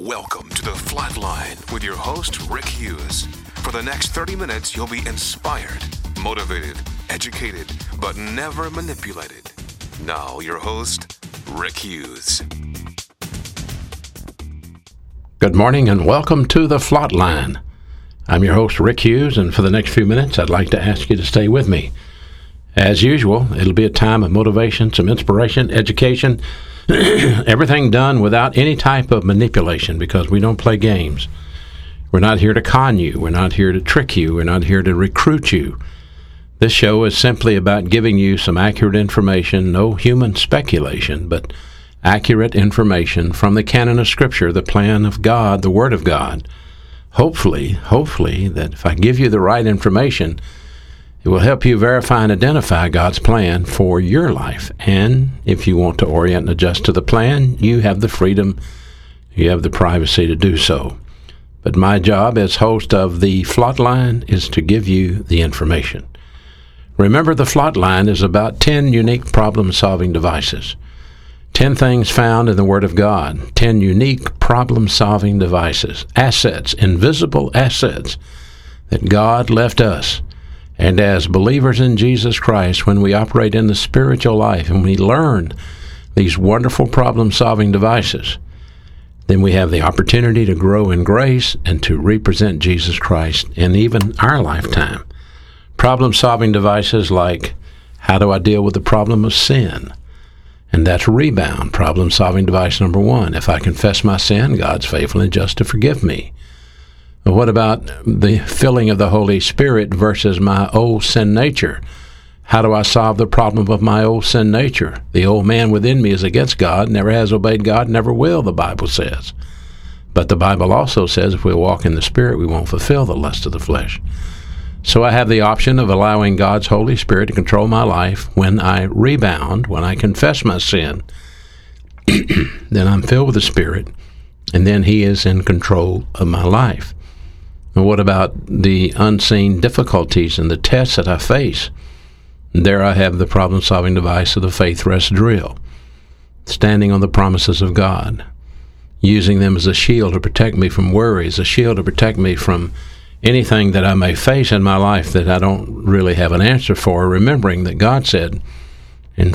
Welcome to The Flatline with your host, Rick Hughes. For the next 30 minutes, you'll be inspired, motivated, educated, but never manipulated. Now, your host, Rick Hughes. Good morning and welcome to The Flatline. I'm your host, Rick Hughes, and for the next few minutes, I'd like to ask you to stay with me. As usual, it'll be a time of motivation, some inspiration, education, everything done without any type of manipulation because we don't play games. We're not here to con you. We're not here to trick you. We're not here to recruit you. This show is simply about giving you some accurate information, no human speculation, but accurate information from the canon of Scripture, the plan of God, the Word of God. Hopefully, that if I give you the right information, it will help you verify and identify God's plan for your life. And if you want to orient and adjust to the plan, you have the freedom, you have the privacy to do so. But my job as host of the Flatline is to give you the information. Remember, the Flatline is about 10 unique problem-solving devices. 10 things found in the Word of God. 10 unique problem-solving devices. Assets, invisible assets that God left us. And as believers in Jesus Christ, when we operate in the spiritual life and we learn these wonderful problem-solving devices, then we have the opportunity to grow in grace and to represent Jesus Christ in even our lifetime. Problem-solving devices like, how do I deal with the problem of sin? And that's rebound. Problem-solving device number 1. If I confess my sin, God's faithful and just to forgive me. What about the filling of the Holy Spirit versus my old sin nature? How do I solve the problem of my old sin nature? The old man within me is against God, never has obeyed God, never will, the Bible says. But the Bible also says if we walk in the Spirit, we won't fulfill the lust of the flesh. So I have the option of allowing God's Holy Spirit to control my life when I rebound, when I confess my sin. Then I'm filled with the Spirit, and then He is in control of my life. And what about the unseen difficulties and the tests that I face? There I have the problem-solving device of the faith rest drill, standing on the promises of God, using them as a shield to protect me from worries, a shield to protect me from anything that I may face in my life that I don't really have an answer for, remembering that God said in 1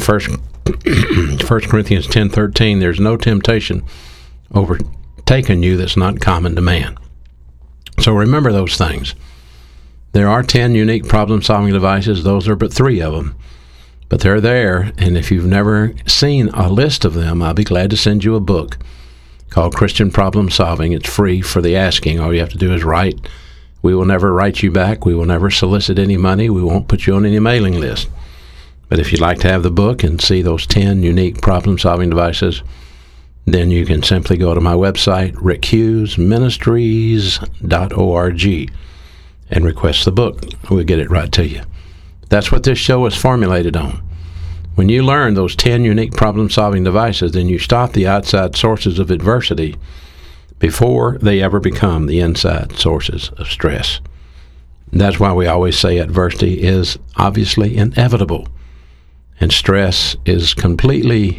Corinthians 10:13, there's no temptation overtaken you that's not common to man. So remember those things. There are 10 unique problem-solving devices. Those are but 3 of them. But they're there, and if you've never seen a list of them, I'll be glad to send you a book called Christian Problem Solving. It's free for the asking. All you have to do is write. We will never write you back. We will never solicit any money. We won't put you on any mailing list. But if you'd like to have the book and see those 10 unique problem-solving devices, then you can simply go to my website, rickhughesministries.org, and request the book. We'll get it right to you. That's what this show is formulated on. When you learn those 10 unique problem-solving devices, then you stop the outside sources of adversity before they ever become the inside sources of stress. And that's why we always say adversity is obviously inevitable, and stress is completely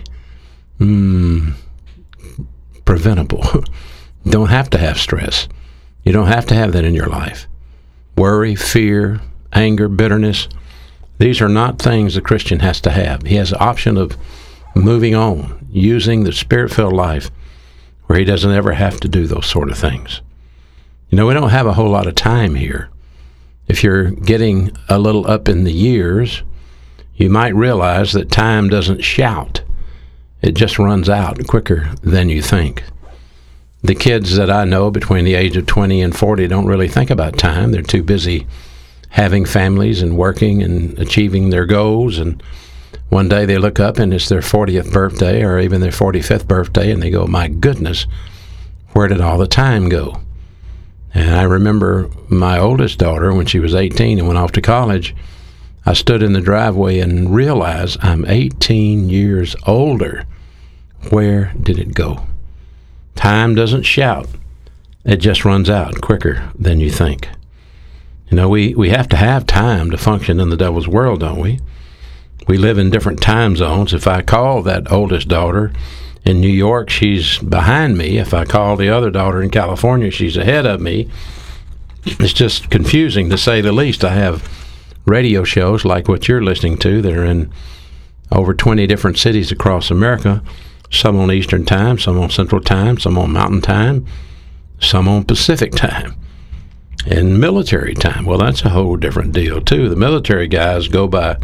preventable. You don't have to have stress. You don't have to have that in your life. Worry, fear, anger, bitterness, these are not things a Christian has to have. He has the option of moving on, using the Spirit-filled life where he doesn't ever have to do those sort of things. You know, we don't have a whole lot of time here. If you're getting a little up in the years, you might realize that time doesn't shout. It just runs out quicker than you think. The kids that I know between the age of 20 and 40 don't really think about time. They're too busy having families and working and achieving their goals. And one day they look up and it's their 40th birthday or even their 45th birthday, and they go, my goodness, where did all the time go? And I remember my oldest daughter, when she was 18 and went off to college, I stood in the driveway and realized I'm 18 years older. Where did it go? Time doesn't shout. It just runs out quicker than you think. You know, we have to have time to function in the devil's world, don't we? We live in different time zones. If I call that oldest daughter in New York, she's behind me. If I call the other daughter in California, she's ahead of me. It's just confusing, to say the least. I have radio shows like what you're listening to that are in over 20 different cities across America, some on Eastern Time, some on Central Time, some on Mountain Time, some on Pacific Time, and military time. Well, that's a whole different deal, too. The military guys go by,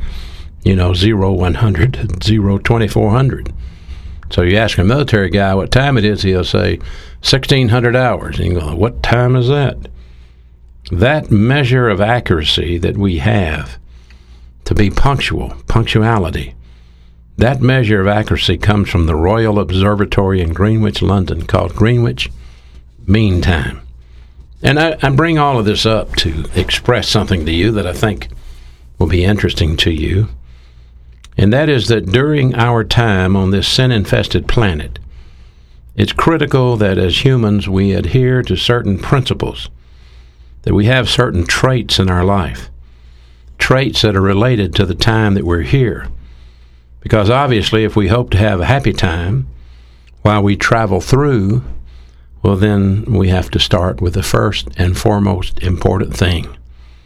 0100, 2400. So you ask a military guy what time it is, he'll say 1600 hours. And you go, what time is that? That measure of accuracy that we have to be punctual, punctuality, that measure of accuracy comes from the Royal Observatory in Greenwich, London, called Greenwich Mean Time. And I bring all of this up to express something to you that I think will be interesting to you. And that is that during our time on this sin-infested planet, it's critical that as humans we adhere to certain principles, that we have certain traits in our life, traits that are related to the time that we're here. Because obviously if we hope to have a happy time while we travel through, well, then we have to start with the first and foremost important thing.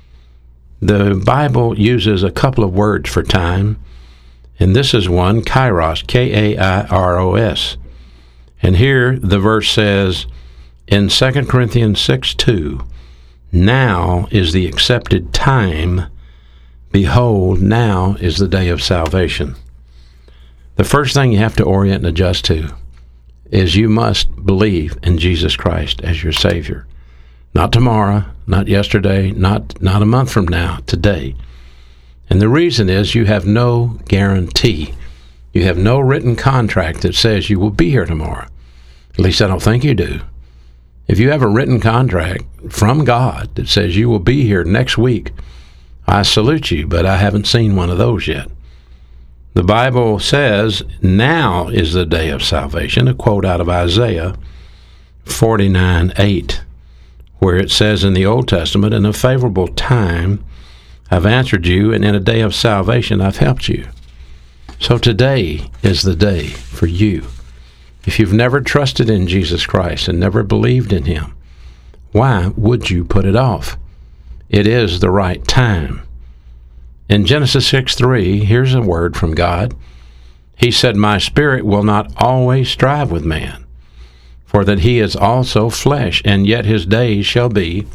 The Bible uses a couple of words for time, and this is one, kairos, K-A-I-R-O-S. And here the verse says in 2 Corinthians 6:2, now is the accepted time. Behold, now is the day of salvation. The first thing you have to orient and adjust to is you must believe in Jesus Christ as your Savior. Not tomorrow, not yesterday, not a month from now, today. And the reason is you have no guarantee. You have no written contract that says you will be here tomorrow. At least I don't think you do. If you have a written contract from God that says you will be here next week, I salute you, but I haven't seen one of those yet. The Bible says, now is the day of salvation, a quote out of Isaiah 49:8, where it says in the Old Testament, in a favorable time I've answered you, and in a day of salvation I've helped you. So today is the day for you. If you've never trusted in Jesus Christ and never believed in Him, why would you put it off? It is the right time. In Genesis 6:3, here's a word from God. He said, my spirit will not always strive with man, for that he is also flesh, and yet his days shall be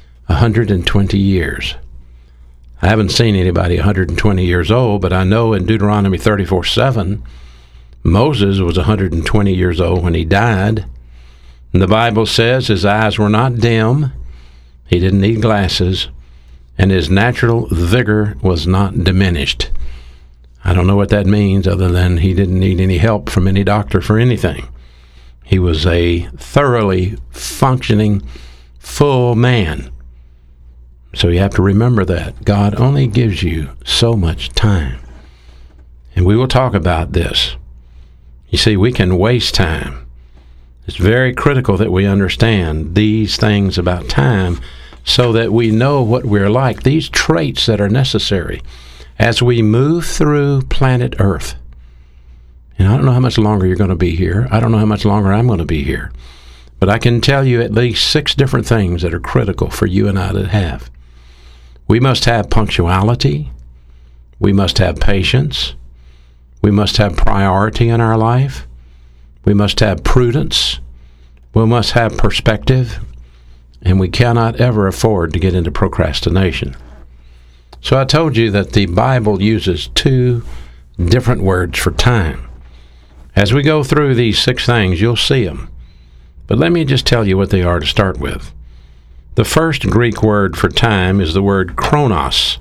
120 years. I haven't seen anybody 120 years old, but I know in Deuteronomy 34:7, Moses was 120 years old when he died. And the Bible says his eyes were not dim, he didn't need glasses, and his natural vigor was not diminished. I don't know what that means other than he didn't need any help from any doctor for anything. He was a thoroughly functioning, full man. So you have to remember that. God only gives you so much time. And we will talk about this. You see, we can waste time. It's very critical that we understand these things about time so that we know what we're like, these traits that are necessary as we move through planet Earth. And I don't know how much longer you're going to be here. I don't know how much longer I'm going to be here. But I can tell you at least 6 different things that are critical for you and I to have. We must have punctuality. We must have patience. We must have priority in our life. We must have prudence. We must have perspective. And we cannot ever afford to get into procrastination. So I told you that the Bible uses 2 different words for time. As we go through these 6 things, you'll see them. But let me just tell you what they are to start with. The first Greek word for time is the word chronos,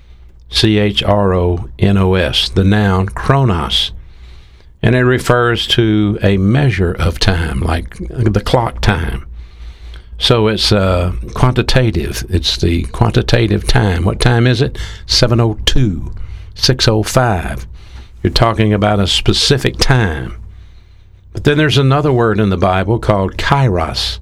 C-H-R-O-N-O-S, the noun chronos. And it refers to a measure of time, like the clock time. So it's quantitative. It's the quantitative time. What time is it? 7:02, 6:05. You're talking about a specific time. But then there's another word in the Bible called kairos,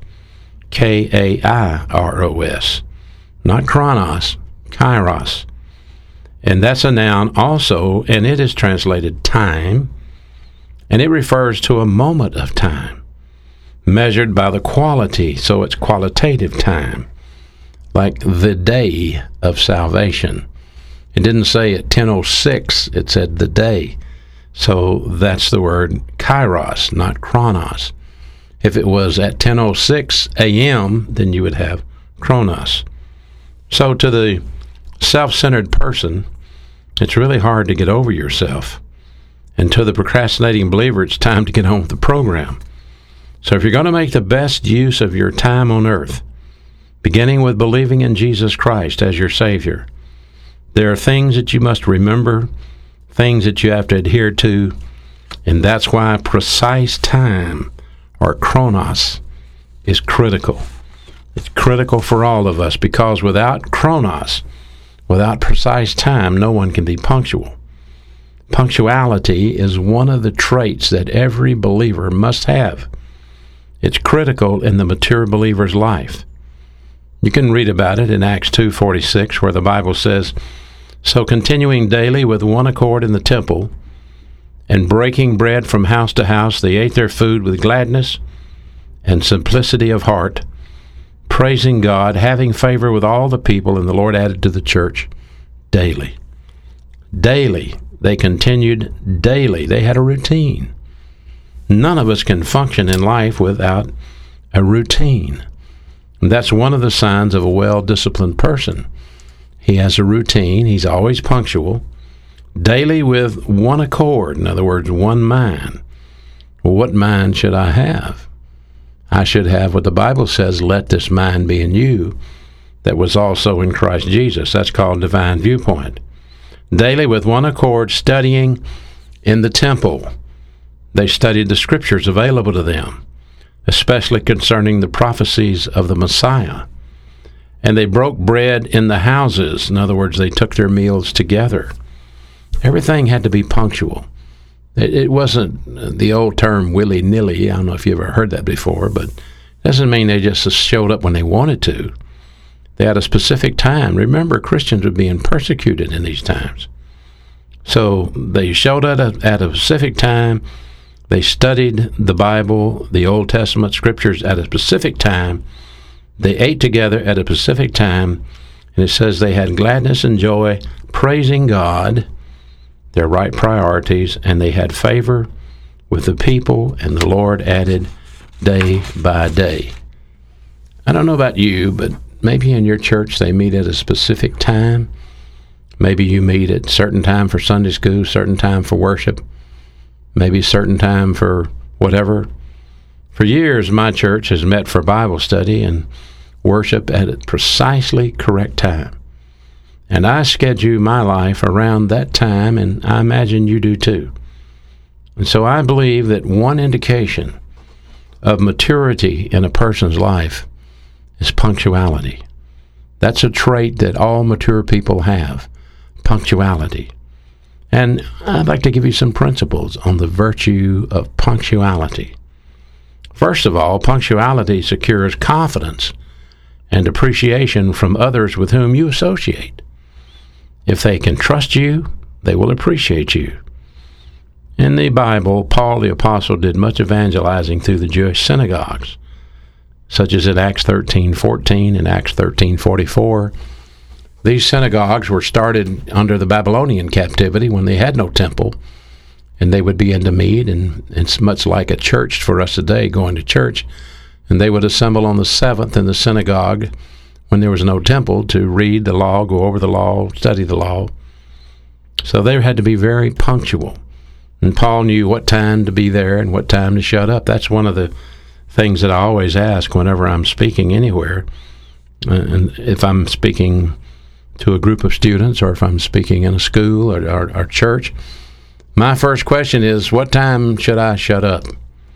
K-A-I-R-O-S. Not chronos, kairos. And that's a noun also, and it is translated time, and it refers to a moment of time, measured by the quality, so it's qualitative time, like the day of salvation. It didn't say at 10:06, it said the day. So that's the word kairos, not chronos. If it was at 10:06 a.m., then you would have chronos. So to the self-centered person, it's really hard to get over yourself. And to the procrastinating believer, it's time to get on with the program. So if you're going to make the best use of your time on earth, beginning with believing in Jesus Christ as your Savior, there are things that you must remember, things that you have to adhere to, and that's why precise time, or chronos, is critical. It's critical for all of us, because without chronos, without precise time, no one can be punctual. Punctuality is one of the traits that every believer must have. It's critical in the mature believer's life. You can read about it in Acts 2:46, where the Bible says, "So continuing daily with one accord in the temple, and breaking bread from house to house, they ate their food with gladness and simplicity of heart, praising God, having favor with all the people, and the Lord added to the church daily." Daily. They continued daily. They had a routine. None of us can function in life without a routine. And that's one of the signs of a well-disciplined person. He has a routine. He's always punctual. Daily with one accord. In other words, one mind. Well, what mind should I have? I should have what the Bible says, "Let this mind be in you that was also in Christ Jesus." That's called divine viewpoint. Daily with one accord, studying in the temple. They studied the scriptures available to them, especially concerning the prophecies of the Messiah. And they broke bread in the houses. In other words, they took their meals together. Everything had to be punctual. It wasn't the old term willy-nilly. I don't know if you ever heard that before, but it doesn't mean they just showed up when they wanted to. They had a specific time. Remember, Christians were being persecuted in these times. So they showed up at a specific time. They studied the Bible, the Old Testament scriptures at a specific time. They ate together at a specific time. And it says they had gladness and joy, praising God, their right priorities, and they had favor with the people, and the Lord added day by day. I don't know about you, but maybe in your church they meet at a specific time. Maybe you meet at a certain time for Sunday school, certain time for worship, maybe a certain time for whatever. For years, my church has met for Bible study and worship at a precisely correct time. And I schedule my life around that time, and I imagine you do too. And so I believe that one indication of maturity in a person's life is punctuality. That's a trait that all mature people have, punctuality. And I'd like to give you some principles on the virtue of punctuality. First of all, punctuality secures confidence and appreciation from others with whom you associate. If they can trust you, they will appreciate you. In the Bible, Paul the Apostle did much evangelizing through the Jewish synagogues, such as in Acts 13:14 and Acts 13:44. These synagogues were started under the Babylonian captivity when they had no temple, and they would begin to meet, and it's much like a church for us today, going to church, and they would assemble on the Sabbath in the synagogue when there was no temple to read the law, go over the law, study the law. So they had to be very punctual. And Paul knew what time to be there and what time to shut up. That's one of the things that I always ask whenever I'm speaking anywhere. And if I'm speaking to a group of students, or if I'm speaking in a school or church, my first question is, what time should I shut up?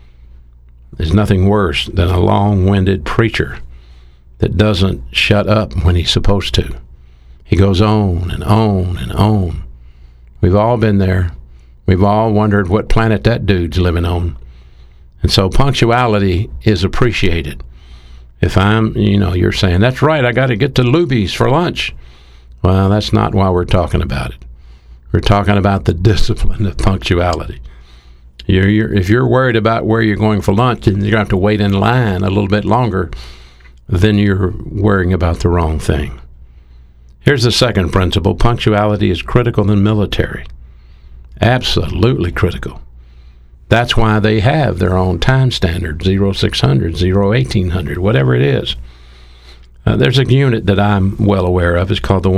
There's nothing worse than a long-winded preacher that doesn't shut up when he's supposed to. He goes on and on and on. We've all been there. We've all wondered what planet that dude's living on. And so punctuality is appreciated. If you're saying, that's right, I got to get to Luby's for lunch. Well, that's not why we're talking about it. We're talking about the discipline of punctuality. If you're worried about where you're going for lunch and you're going to have to wait in line a little bit longer, then you're worrying about the wrong thing. Here's the second principle. Punctuality is critical in military. Absolutely critical. That's why they have their own time standard, 0600, 1800, whatever it is. There's a unit that I'm well aware of. It's called the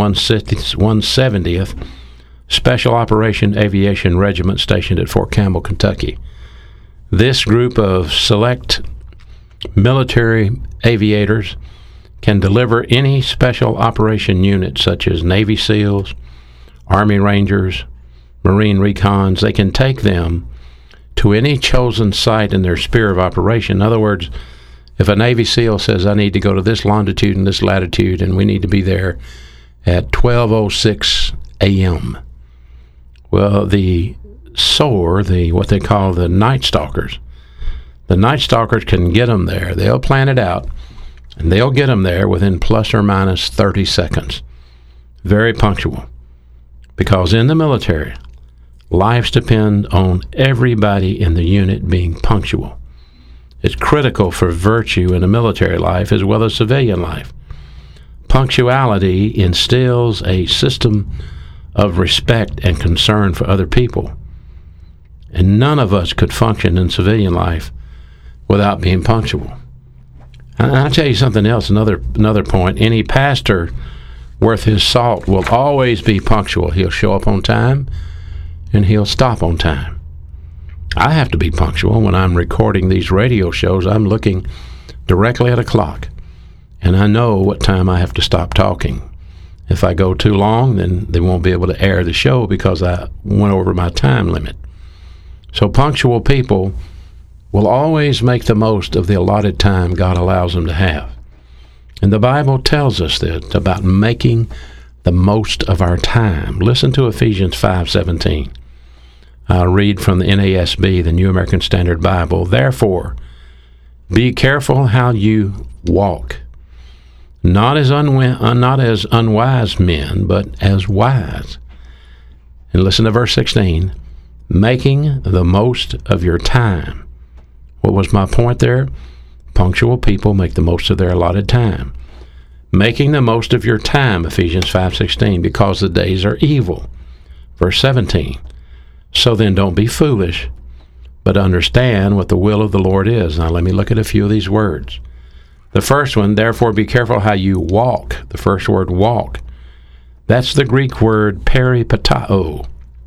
170th Special Operation Aviation Regiment stationed at Fort Campbell, Kentucky. This group of select military aviators can deliver any special operation unit such as Navy SEALs, Army Rangers, Marine Recons. They can take them to any chosen site in their sphere of operation. In other words, if a Navy SEAL says, I need to go to this longitude and this latitude, and we need to be there at 12:06 a.m., well, the SOAR, what they call the Night Stalkers can get them there. They'll plan it out, and they'll get them there within plus or minus 30 seconds. Very punctual. Because in the military, lives depend on everybody in the unit being punctual. It's critical for virtue in a military life as well as civilian life. Punctuality instills a system of respect and concern for other people. And none of us could function in civilian life without being punctual. And I'll tell you something else, another point. Any pastor worth his salt will always be punctual. He'll show up on time and he'll stop on time. I have to be punctual. When I'm recording these radio shows, I'm looking directly at a clock, and I know what time I have to stop talking. If I go too long, then they won't be able to air the show because I went over my time limit. So punctual people will always make the most of the allotted time God allows them to have. And the Bible tells us that about making the most of our time. Listen to Ephesians 5:17. I'll read from the NASB, the New American Standard Bible. Therefore, be careful how you walk, not as unwise men, but as wise. And listen to verse 16, making the most of your time. What was my point there? Punctual people make the most of their allotted time. Making the most of your time, Ephesians 5:16, because the days are evil. Verse 17, so then don't be foolish, but understand what the will of the Lord is. Now let me look at a few of these words. The first one, therefore be careful how you walk. The first word, walk. That's the Greek word peripatao.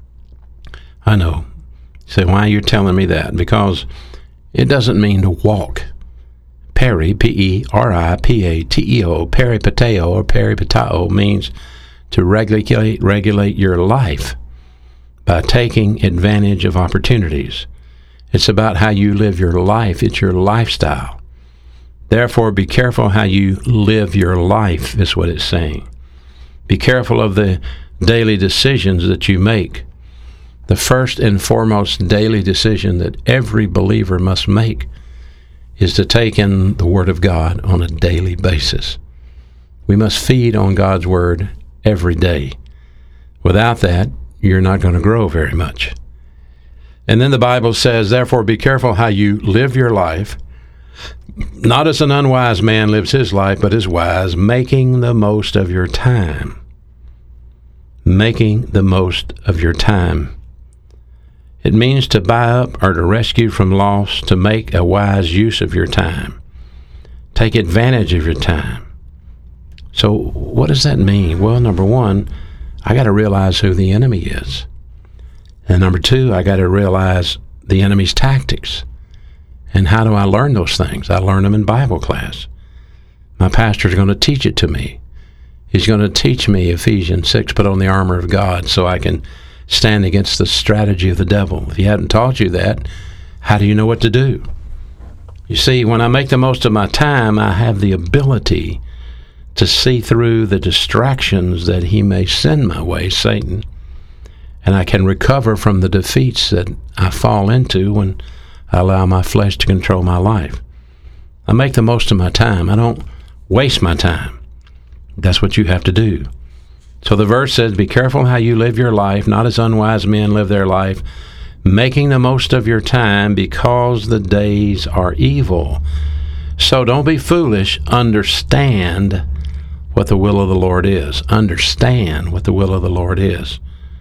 I know. You say, why are you telling me that? Because it doesn't mean to walk. Peri, P-E-R-I-P-A-T-E-O, peripateo or peripatao means to regulate your life by taking advantage of opportunities. It's about how you live your life. It's your lifestyle. Therefore, be careful how you live your life, is what it's saying. Be careful of the daily decisions that you make. The first and foremost daily decision that every believer must make is to take in the Word of God on a daily basis. We must feed on God's Word every day. Without that, you're not going to grow very much. And then the Bible says, therefore be careful how you live your life, not as an unwise man lives his life, but as wise, making the most of your time. Making the most of your time. It means to buy up or to rescue from loss, to make a wise use of your time. Take advantage of your time. So what does that mean? Well, number one, I got to realize who the enemy is. And number two, I got to realize the enemy's tactics. And how do I learn those things? I learn them in Bible class. My pastor's going to teach it to me. He's going to teach me Ephesians 6, put on the armor of God so I can stand against the strategy of the devil. If he hadn't taught you that, how do you know what to do? You see, when I make the most of my time, I have the ability to see through the distractions that he may send my way, Satan, and I can recover from the defeats that I fall into when I allow my flesh to control my life. I make the most of my time. I don't waste my time. That's what you have to do. So the verse says, be careful how you live your life, not as unwise men live their life, making the most of your time because the days are evil. So don't be foolish. Understand what the will of the Lord is. Understand what the will of the Lord is.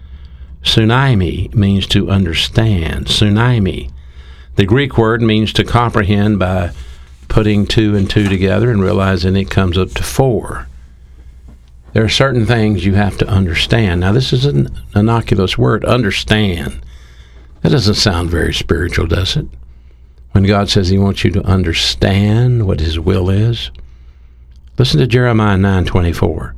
Sunaimi means to understand. Sunaimi. The Greek word means to comprehend by putting two and two together and realizing it comes up to four. There are certain things you have to understand. Now, this is an innocuous word, understand. That doesn't sound very spiritual, does it? When God says he wants you to understand what his will is. Listen to Jeremiah 9:24.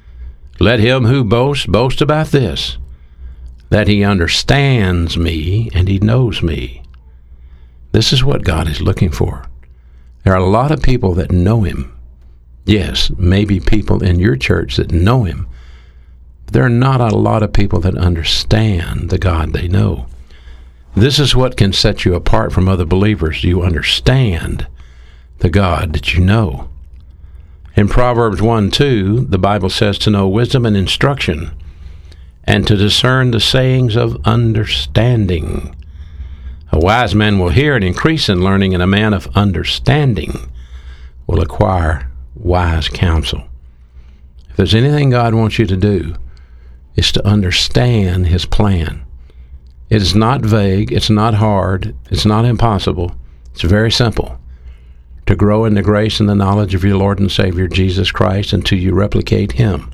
Let him who boasts boast about this, that he understands me and he knows me. This is what God is looking for. There are a lot of people that know him. Yes, maybe people in your church that know him. There are not a lot of people that understand the God they know. This is what can set you apart from other believers. You understand the God that you know. In Proverbs 1:2, the Bible says to know wisdom and instruction, and to discern the sayings of understanding. A wise man will hear and increase in learning, and a man of understanding will acquire wise counsel. If there's anything God wants you to do, it's to understand his plan. It is not vague, it's not hard, it's not impossible. It's very simple. To grow in the grace and the knowledge of your Lord and Savior Jesus Christ until you replicate him.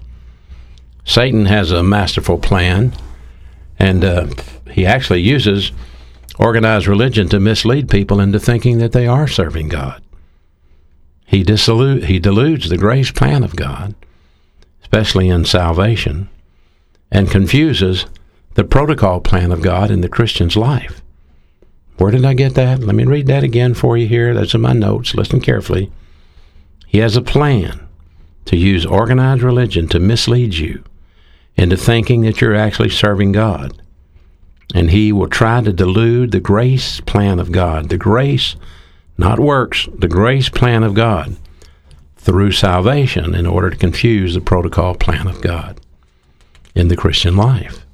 Satan has a masterful plan, and he actually uses organized religion to mislead people into thinking that they are serving God. He deludes the grace plan of God, especially in salvation, and confuses the protocol plan of God in the Christian's life. Where did I get that? Let me read that again for you here. That's in my notes. Listen carefully. He has a plan to use organized religion to mislead you into thinking that you're actually serving God. And he will try to delude the grace plan of God, the grace, not works, the grace plan of God through salvation in order to confuse the protocol plan of God in the Christian life.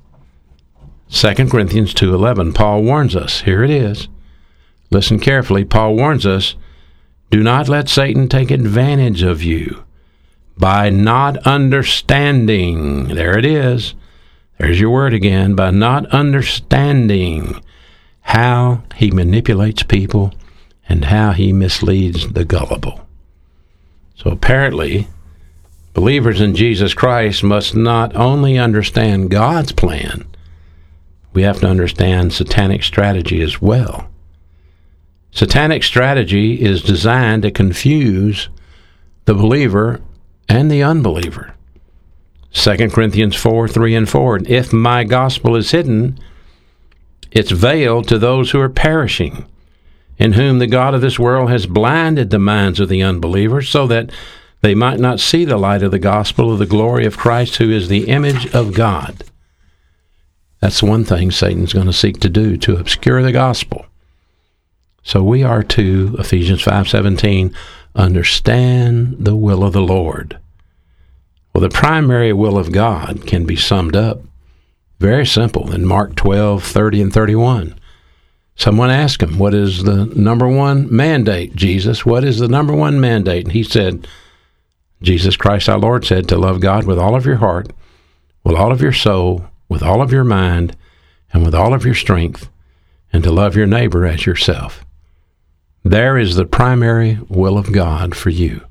2 Corinthians 2:11, Paul warns us. Here it is. Listen carefully. Paul warns us, do not let Satan take advantage of you by not understanding. There it is. There's your word again. By not understanding how he manipulates people and how he misleads the gullible. So apparently, believers in Jesus Christ must not only understand God's plan, we have to understand satanic strategy as well. Satanic strategy is designed to confuse the believer and the unbeliever. 2 Corinthians 4:3 and 4, if my gospel is hidden, it's veiled to those who are perishing, in whom the God of this world has blinded the minds of the unbelievers, so that they might not see the light of the gospel of the glory of Christ, who is the image of God. That's one thing Satan's going to seek to do, to obscure the gospel. So we are to, Ephesians 5:17, understand the will of the Lord. Well, the primary will of God can be summed up very simple in Mark 12:30 and 31. Someone asked him, what is the number one mandate, Jesus? What is the number one mandate? And he said, Jesus Christ our Lord said, to love God with all of your heart, with all of your soul, with all of your mind, and with all of your strength, and to love your neighbor as yourself. There is the primary will of God for you.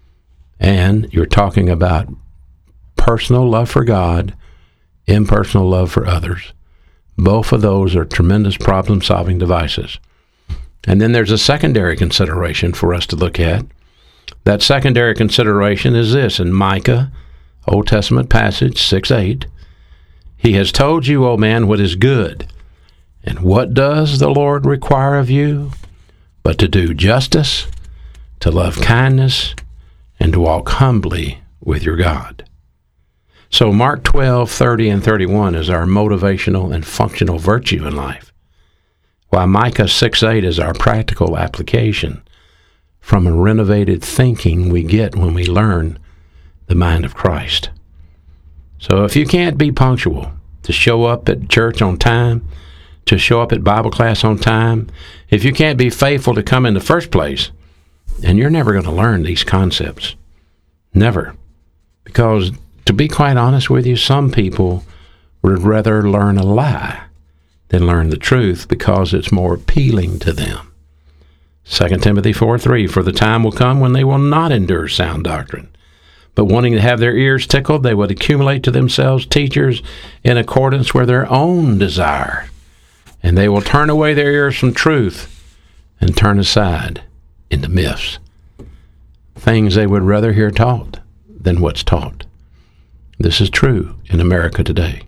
And you're talking about personal love for God, impersonal love for others. Both of those are tremendous problem-solving devices. And then there's a secondary consideration for us to look at. That secondary consideration is this, in Micah, Old Testament passage 6:8, he has told you, O man, what is good. And what does the Lord require of you? But to do justice, to love kindness, and to walk humbly with your God. So Mark 12:30 and 31 is our motivational and functional virtue in life, while Micah 6:8 is our practical application from a renovated thinking we get when we learn the mind of Christ. So if you can't be punctual to show up at church on time, to show up at Bible class on time, if you can't be faithful to come in the first place, then you're never going to learn these concepts. Never. Because to be quite honest with you, some people would rather learn a lie than learn the truth because it's more appealing to them. 2 Timothy 4:3, for the time will come when they will not endure sound doctrine, but wanting to have their ears tickled, they would accumulate to themselves teachers in accordance with their own desire. And they will turn away their ears from truth and turn aside into myths. Things they would rather hear taught than what's taught. This is true in America today.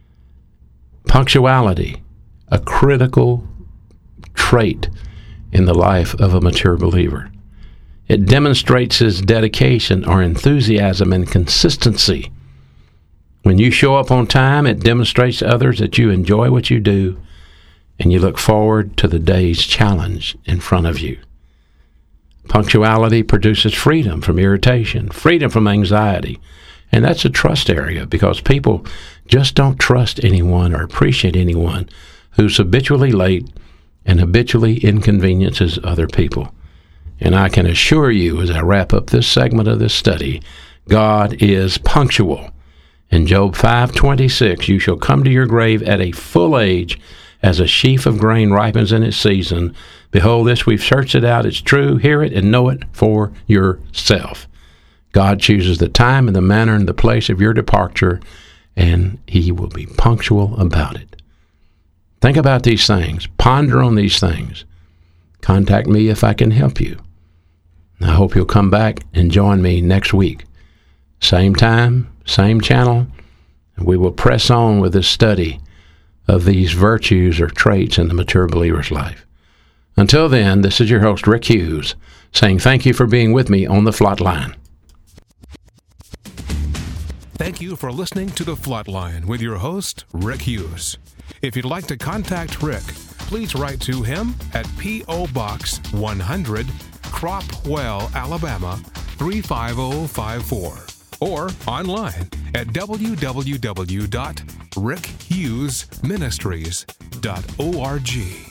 Punctuality, a critical trait in the life of a mature believer. It demonstrates his dedication or enthusiasm and consistency. When you show up on time, it demonstrates to others that you enjoy what you do and you look forward to the day's challenge in front of you. Punctuality produces freedom from irritation, freedom from anxiety, and that's a trust area because people just don't trust anyone or appreciate anyone who's habitually late and habitually inconveniences other people. And I can assure you as I wrap up this segment of this study, God is punctual. In Job 5:26, you shall come to your grave at a full age as a sheaf of grain ripens in its season. Behold, this we've searched it out. It's true. Hear it and know it for yourself. God chooses the time and the manner and the place of your departure, and he will be punctual about it. Think about these things. Ponder on these things. Contact me if I can help you. I hope you'll come back and join me next week. Same time, same channel, and we will press on with this study of these virtues or traits in the mature believer's life. Until then, this is your host, Rick Hughes, saying thank you for being with me on the Flatline. Thank you for listening to The Flatline with your host, Rick Hughes. If you'd like to contact Rick, please write to him at P.O. Box 100, Cropwell, Alabama 35054, or online at www.rickhughesministries.org.